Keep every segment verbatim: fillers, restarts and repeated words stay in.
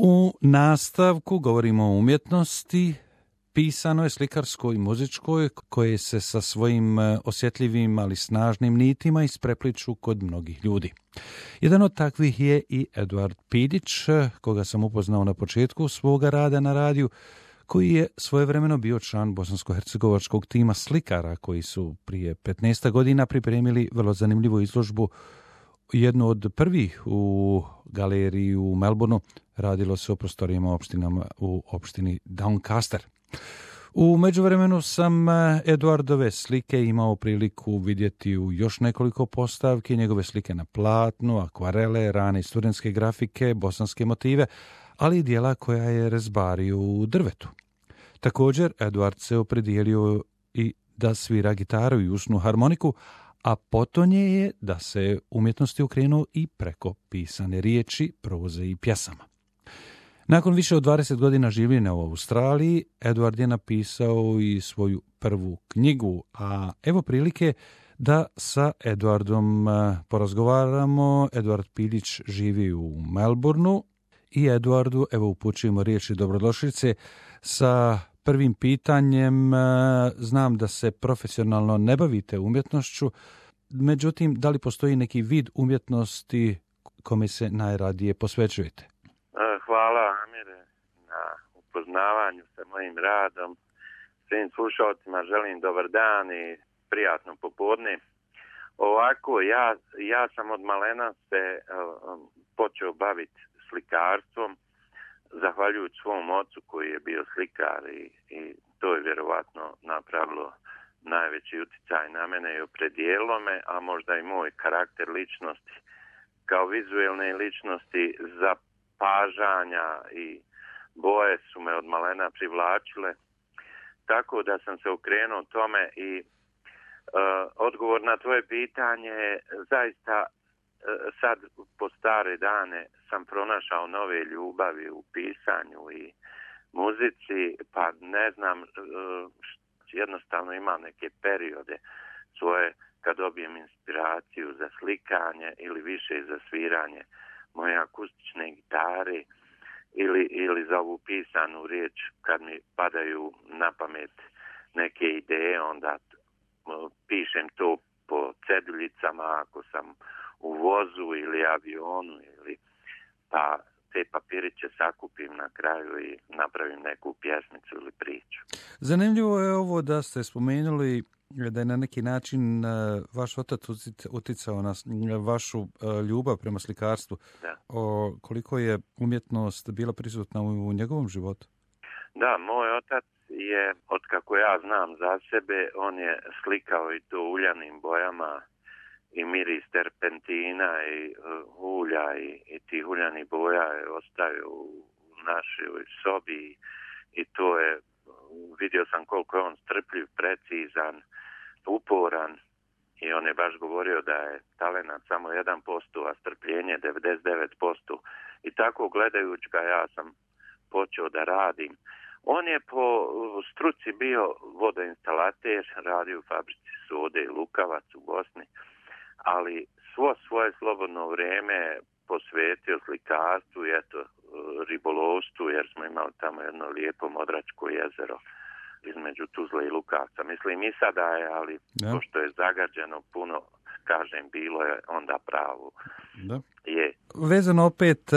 U nastavku govorimo o umjetnosti, pisanoj, slikarskoj i muzičkoj, koje se sa svojim osjetljivim, ali snažnim nitima isprepliču kod mnogih ljudi. Jedan od takvih je i Eduard Pidić, koga sam upoznao na početku svoga rada na radiju, koji je svojevremeno bio član bosansko-hercegovačkog tima slikara, koji su prije petnaest godina pripremili vrlo zanimljivu izložbu, jednu od prvih u galeriji u Melbourneu. Radilo se o prostorijama opštinama u opštini Doncaster. U međuvremenu sam Eduardove slike imao priliku vidjeti u još nekoliko postavki, njegove slike na platnu, akvarele, rane studentske grafike, bosanske motive, ali i dijela koja je rezbario u drvetu. Također, Eduard se opredijelio i da svira gitaru i usnu harmoniku, a potonje je da se umjetnosti okrenuo i preko pisane riječi, proze i pjesama. Nakon više od dvadeset godina življenja u Australiji, Eduard je napisao i svoju prvu knjigu, a evo prilike da sa Eduardom porazgovaramo. Eduard Pidić živi u Melbourneu i Eduardu evo upućujemo riječi dobrodošlice sa prvim pitanjem. Znam da se profesionalno ne bavite umjetnošću, međutim, da li postoji neki vid umjetnosti kome se najradije posvećujete? Hvala, Amire, na upoznavanju sa mojim radom. Svim slušalcima želim dobar dan i prijatno popodne. Ovako, ja, ja sam od malena se uh, počeo baviti slikarstvom, zahvaljujući svom ocu koji je bio slikar i, i to je vjerovatno napravilo najveći utjecaj na mene i opredijelilo me, a možda i moj karakter ličnosti kao vizualne ličnosti za pažanja i boje su me od malena privlačile, tako da sam se okrenuo tome i uh, odgovor na tvoje pitanje zaista uh, sad po stare dane sam pronašao nove ljubavi u pisanju i muzici, pa ne znam, uh, jednostavno imam neke periode svoje kad dobijem inspiraciju za slikanje ili više za sviranje moje akustične gitare ili, ili za ovu pisanu riječ kad mi padaju na pamet neke ideje, onda pišem to po ceduljicama ako sam u vozu ili avionu ili pa te papiriće sakupim na kraju i napravim neku pjesmicu ili priču. Zanimljivo je ovo da ste spomenuli da je na neki način vaš otac uticao na vašu ljubav prema slikarstvu. Da. O, koliko je umjetnost bila prisutna u njegovom životu? Da, moj otac je, od kako ja znam za sebe, on je slikao i to uljanim bojama i miris terpentina i uh, ulja i, i tih uljanih boja je ostavio u našoj sobi i to je, vidio sam koliko je on strpljiv, precizan, uporan i on je baš govorio da je talenat samo jedan posto, a strpljenje devedeset devet posto. I tako gledajući ga ja sam počeo da radim. On je po struci bio vodoinstalater, radio u fabrici Sode i Lukavac u Bosni, ali svo svoje slobodno vrijeme posvetio slikarstvu i eto ribolovstvu, jer smo imali tamo jedno lijepo Modračko jezero između Tuzle i Lukavca. Mislim i sada je, ali ja. Pošto je zagađeno puno, kažem, bilo je onda pravo. Da. Je. Vezano opet uh,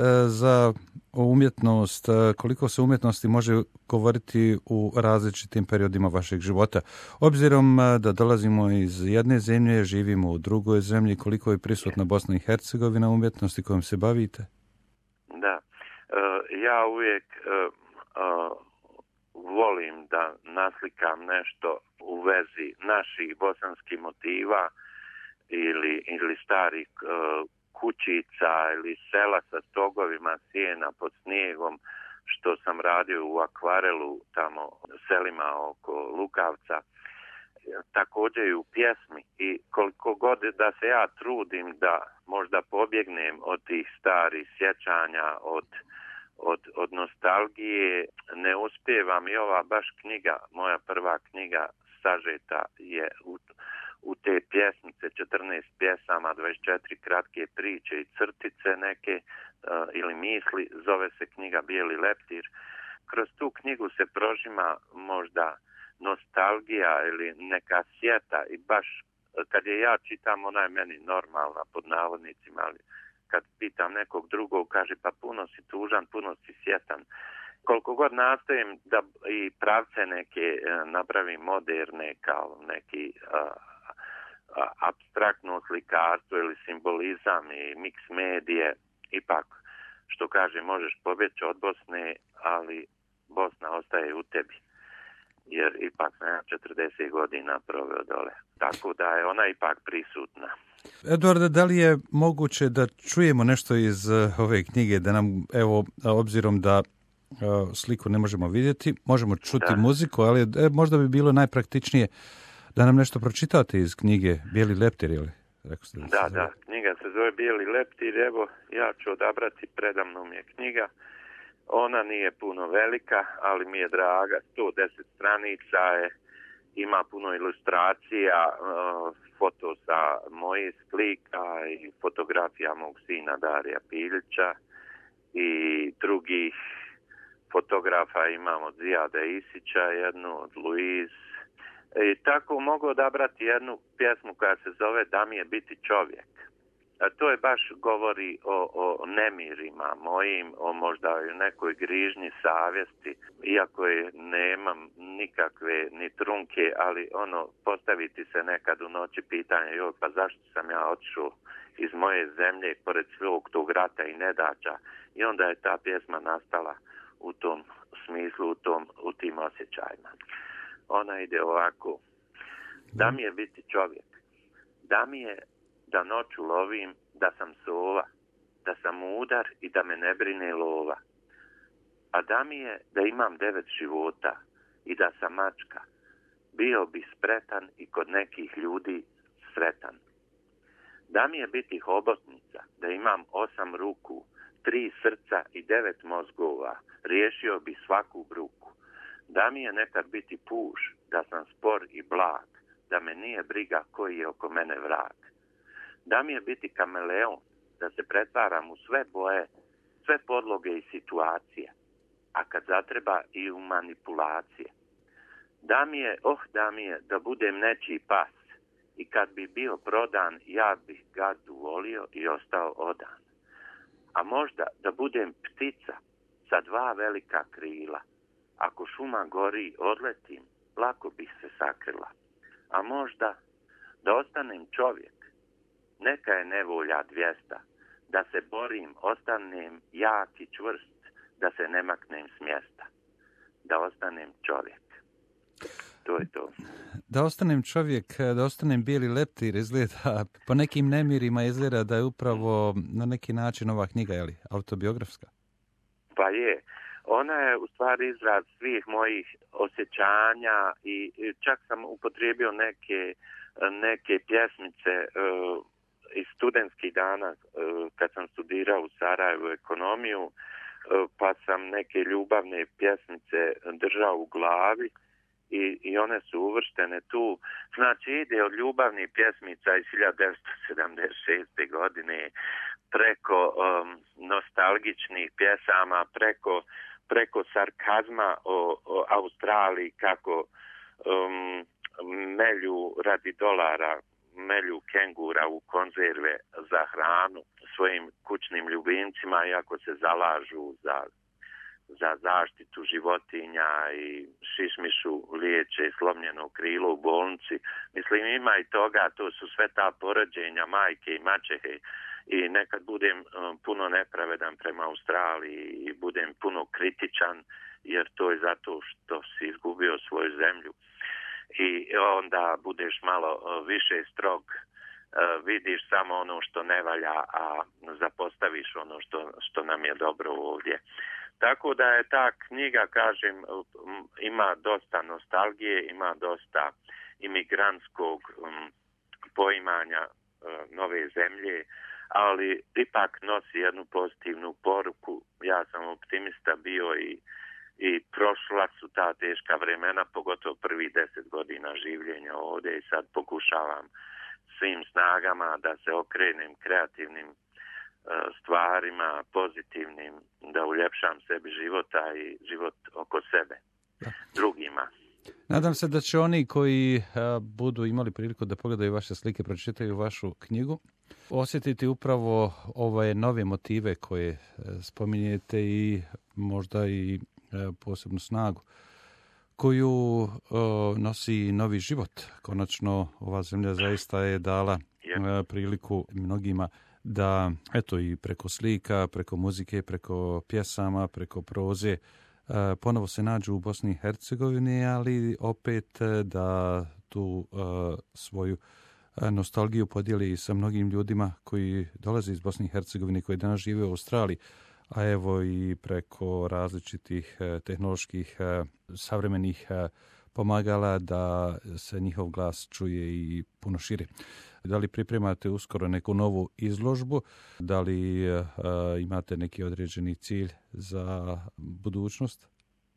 za umjetnost, uh, koliko se umjetnosti može govoriti u različitim periodima vašeg života. Obzirom uh, da dolazimo iz jedne zemlje, živimo u drugoj zemlji, koliko je prisutna Bosna i Hercegovina umjetnosti kojom se bavite? Da, uh, ja uvijek uh, uh, volim da naslikam nešto u vezi naših bosanskih motiva ili, ili starih uh, kućica ili sela sa stogovima sjena pod snijegom, što sam radio u akvarelu tamo selima oko Lukavca, također i u pjesmi. I koliko god da se ja trudim da možda pobjegnem od tih starih sjećanja, od Od, od nostalgije, ne uspijevam i ova baš knjiga, moja prva knjiga sažeta je u, u te pjesmice, četrnaest pjesama, dvadeset četiri kratke priče i crtice neke, ili misli, zove se knjiga Bijeli leptir. Kroz tu knjigu se prožima možda nostalgija ili neka sjeta i baš kad je ja čitam, ona je meni normalna pod navodnicima, ali kad pitam nekog drugog, kaže pa puno si tužan, puno si sjetan. Koliko god nastojim da i pravce neke napravim moderne kao neki a, a, apstraktno slikarstvo ili simbolizam i miks medije, ipak što kaže možeš pobjeći od Bosne, ali Bosna ostaje u tebi. Jer ipak sam četrdeset godina proveo dole. Tako da je ona ipak prisutna. Eduarde, da li je moguće da čujemo nešto iz ove knjige, da nam, evo, obzirom da sliku ne možemo vidjeti, možemo čuti da. muziku, ali e, možda bi bilo najpraktičnije da nam nešto pročitate iz knjige Bijeli leptir, ili? Rekao ste da, da, da, knjiga se zove Bijeli leptir, evo, ja ću odabrati, predamnom je knjiga. Ona nije puno velika, ali mi je draga, sto deset stranica je, ima puno ilustracija, foto sa mojih slika i fotografija mog sina Darija Piljića i drugih fotografa imamo od Zijada Isića, jednu od Luiz. I tako mogu odabrati jednu pjesmu koja se zove Da mi je biti čovjek. A to je baš govori o, o nemirima mojim, o možda nekoj grižnji savjesti, iako je nemam nikakve ni trunke, ali ono, postaviti se nekad u noći pitanje, joj, pa zašto sam ja otišao iz moje zemlje pored svog tog rata i nedaća, i onda je ta pjesma nastala u tom smislu, u, tom, u tim osjećajima. Ona ide ovako: da mi je biti čovjek, da mi je da noću lovim, da sam sova, da sam mudar i da me ne brine lova. A da mi je da imam devet života i da sam mačka, bio bi spretan i kod nekih ljudi sretan. Da mi je biti hobotnica, da imam osam ruku, tri srca i devet mozgova, riješio bi svaku bruku. Da mi je nekad biti puž, da sam spor i blag, da me nije briga koji je oko mene vrag. Da mi je biti kameleon, da se pretvaram u sve boje, sve podloge i situacije, a kad zatreba i u manipulacije. Da mi je, oh da mi je, da budem nečiji pas i kad bi bio prodan, ja bih gazdu volio i ostao odan. A možda da budem ptica sa dva velika krila, ako šuma gori odletim, lako bih se sakrila. A možda da ostanem čovjek, neka je nevolja dvijesta, da se borim, ostanem jak i čvrst, da se ne maknem s mjesta, da ostanem čovjek. To je to. Da ostanem čovjek, da ostanem bijeli leptir, izgleda, po nekim nemirima izgleda da je upravo na neki način ova knjiga, je li, autobiografska? Pa je. Ona je u stvari izraz svih mojih osjećanja i čak sam upotrijebio neke, neke pjesmice uh, iz studentskih dana uh, kad sam studirao u Sarajevu ekonomiju, uh, pa sam neke ljubavne pjesmice držao u glavi i, i one su uvrštene tu. Znači ide od ljubavnih pjesmica iz hiljadu devetsto sedamdeset šeste. godine preko um, nostalgičnih pjesama, preko preko sarkazma o, o Australiji, kako um, melju radi dolara, melju kengura u konzerve za hranu svojim kućnim ljubimcima, iako se zalažu za, za zaštitu životinja i šišmišu liječe slomljeno krilo u bolnici. Mislim, ima i toga, to su sve ta poređenja majke i maćehe. I nekad budem um, puno nepravedan prema Australiji i budem puno kritičan, jer to je zato što si izgubio svoju zemlju. I onda budeš malo uh, više strog, uh, vidiš samo ono što ne valja, a zapostaviš ono što, što nam je dobro ovdje. Tako da je ta knjiga, kažem, um, ima dosta nostalgije, ima dosta imigrantskog um, poimanja uh, nove zemlje, ali ipak nosi jednu pozitivnu poruku. Ja sam optimista bio i, i prošla su ta teška vremena, pogotovo prvi deset godina življenja ovdje, i sad pokušavam svim snagama da se okrenem kreativnim stvarima pozitivnim, da uljepšam sebi života i život oko sebe, da. Drugima. Nadam se da će oni koji a, budu imali priliku da pogledaju vaše slike, pročitaju vašu knjigu, osjetiti upravo ove nove motive koje spominjete i možda i a, posebnu snagu koju a, nosi novi život. Konačno, ova zemlja zaista je dala a, priliku mnogima da, eto, i preko slika, preko muzike, preko pjesama, preko proze, ponovo se nađu u Bosni i Hercegovini, ali opet da tu svoju nostalgiju podijeli sa mnogim ljudima koji dolaze iz Bosne i Hercegovine, koji danas žive u Australiji, a evo i preko različitih tehnoloških savremenih pomagala da se njihov glas čuje i puno šire. Da li pripremate uskoro neku novu izložbu? Da li uh, imate neki određeni cilj za budućnost?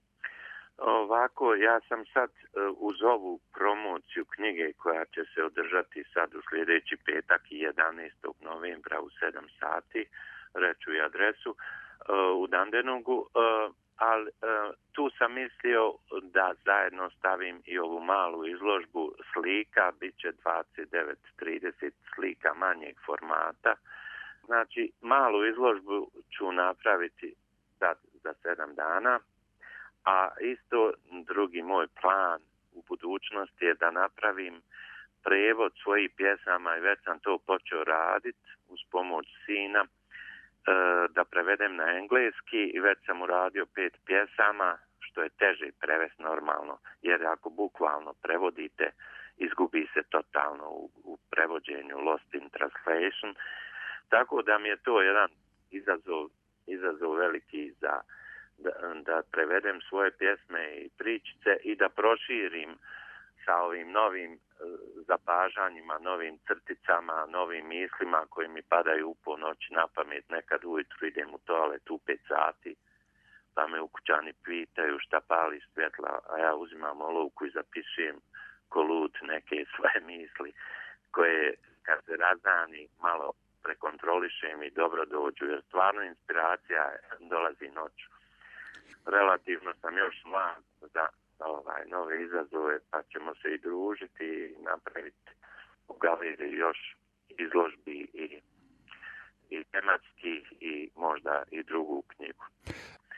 Ovako, ja sam sad uh, uz ovu promociju knjige koja će se održati sad u sljedeći petak i jedanaestog novembra u sedam sati, reću i adresu, uh, u Dandenongu, uh, ali uh, tu sam mislio da zajedno stavim i ovu malu izložbu slika, bit će dvadeset devet trideset slika manjeg formata. Znači, malu izložbu ću napraviti za, za sedam dana, a isto drugi moj plan u budućnosti je da napravim prevod svojih pjesama i već sam to počeo raditi uz pomoć sina, da prevedem na engleski i već sam uradio pet pjesama, što je teže prevesti normalno, jer ako bukvalno prevodite, izgubi se totalno u, u prevođenju, lost in translation. Tako da mi je to jedan izazov, izazov veliki za da, da prevedem svoje pjesme i pričice i da proširim sa ovim novim zapažanjima, novim crticama, novim mislima koji mi padaju u ponoć na pamet. Nekad ujutru idem u toalet u pet sati, pa me ukućani pitaju šta pali svjetla, a ja uzimam olovku i zapisujem ko lud neke svoje misli koje kad se razdani malo prekontrolišem i dobro dođu, jer stvarno inspiracija dolazi noću. Relativno sam još mlad za ovaj nove izazove, pa ćemo se i družiti i napraviti u galeriji još izložbi i, i tematski i možda i drugu knjigu. E,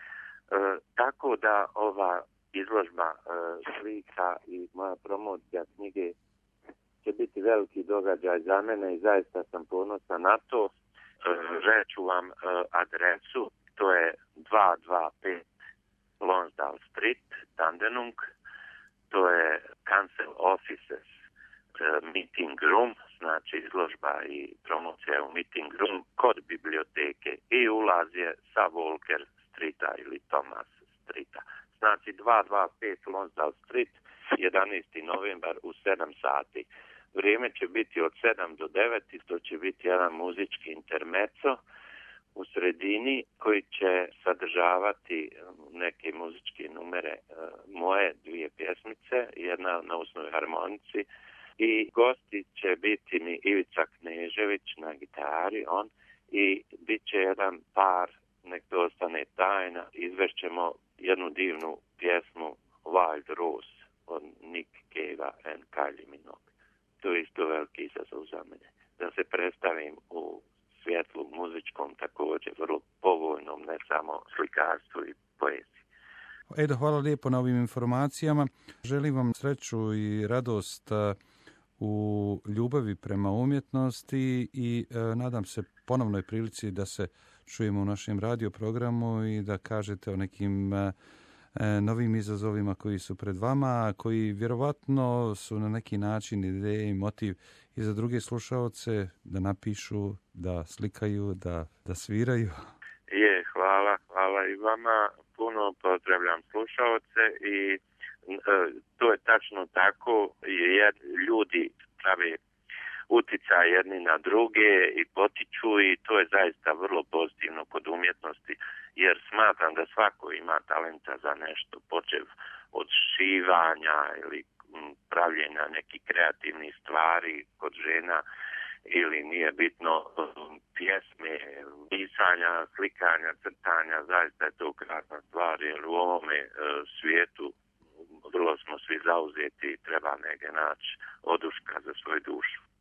tako da ova izložba e, slika i moja promocija knjige će biti veliki događaj za mene i zaista sam ponosan na to. E, reću vam e, adresu, to je dva dva pet Lonsdale Street, Dandenong, to je Council Offices uh, Meeting Room, znači izložba i promocija u Meeting Room kod biblioteke i ulaz je sa Walker Streeta ili Thomas Streeta. Znači dva dva pet Lonsdale Street, jedanaesti novembar u sedam sati. Vrijeme će biti od sedam do devet i to će biti jedan muzički intermezzo u sredini koji će sadržavati neke muzičke numere, moje dvije pjesmice, jedna na usnoj harmonici i gosti će biti mi Ivica Knežević na gitari, on, i bit će jedan par, nek to ostane tajna, izvešćemo jednu divnu pjesmu Wild Rose od Nick Cave and Kylie Minogue. To je isto veliki izazov za mene. Da se predstavim u svjetlu muzičkom također, vrlo povoljnom, ne samo slikarstvu i poeziji. Edo, hvala lijepo na ovim informacijama. Želim vam sreću i radost u ljubavi prema umjetnosti i e, nadam se ponovnoj prilici da se čujemo u našem radio programu i da kažete o nekim e, novim izazovima koji su pred vama, koji vjerovatno su na neki način ideje i motiv i za druge slušaoce da napišu, da slikaju, da, da sviraju. Je, hvala, hvala i vama. Puno pozdravljam slušaoce i e, to je tačno tako, jer ljudi prave uticaj jedni na druge i potiču i to je zaista vrlo pozitivno kod umjetnosti, jer smatram da svako ima talenta za nešto, počev od šivanja ili pravljenja nekih kreativnih stvari kod žena ili nije bitno pjesme, pisanja, slikanja, crtanja, zaista je to krasna stvar, jer u ovome e, svijetu vrlo smo svi zauzeti i treba negdje naći oduška za svoju dušu.